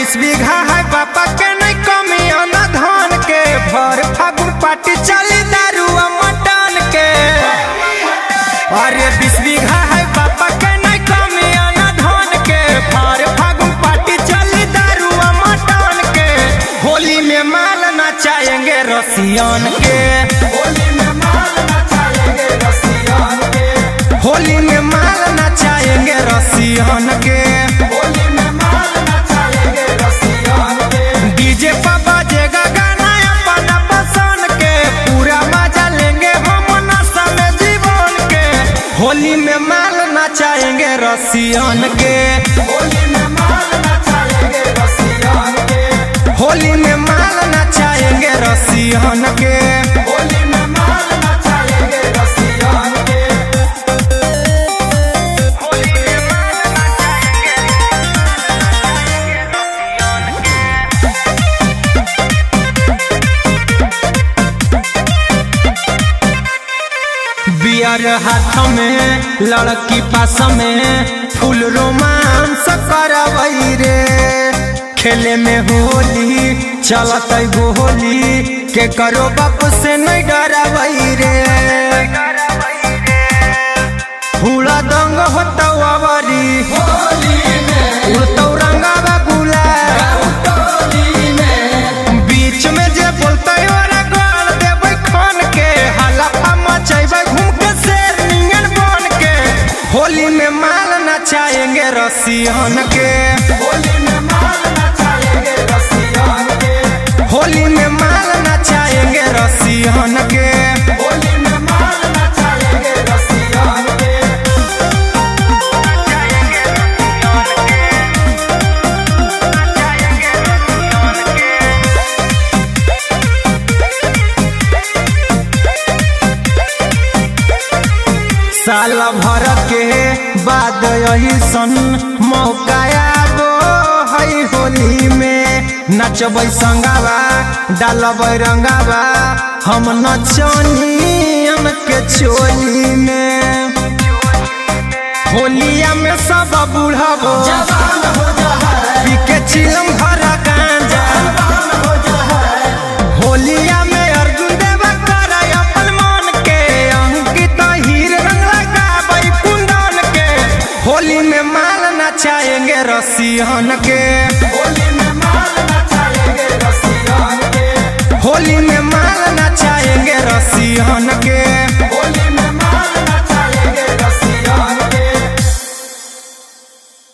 20 बीघा है पापा के नहीं कमी अन धान के भर फागुन पार्टी चली दारू मटन के। अरे 20 बीघा है पापा के नहीं कमी अन धान के भर फागुन पार्टी चली दारू मटन के। होली में माल नचाएंगे रसियन के, होली में माल नचाएंगे रसियन के, होली में माल नचाएंगे रसियन के, होली में माल नचाएंगे रसियन के। डीजे पर बजेगा गाना अपना पसंद के, पूरा मजा लेंगे हम नशा में जीवन के। होली में माल नचाएंगे रसियन के, होली में माल नचाएंगे रसियन के, होली में माल नचाएंगे रसियन के, होली में माल नचाएंगे रसियन के। बियर हाथ में लड़की पास में फुल रोमांस करवई रे। खेले में होली चलत गोली के करो बाप से नहीं डरवई रे। हुड़ा दंग होता अवरी उड़तौ रंगावा गुलाल, बीच में जे बोलते वाला गाल देबै खान के। हलफा मचैबै घूम के शेर नियन बन के। होली में माल नचाएंगे रसियन के, होली में माल नचाएंगे रसियन के, होली में माल नचाएंगे रसियन के, होली में माल नचाएंगे रसियन के। साल भर के बाद यही सन मौका आबो है होली में। नचबै संगावा डालबै रंगावा हम नचनियन के चोली में। होलिया में सब बुढ़बो पी के चिलम भरा गांजा। होलिया में अर्जुन देवा करे अपन मन के, अंकित हीर रंग लगाबै कुंदन के। होली में माल नचाएंगे रसियन के, होली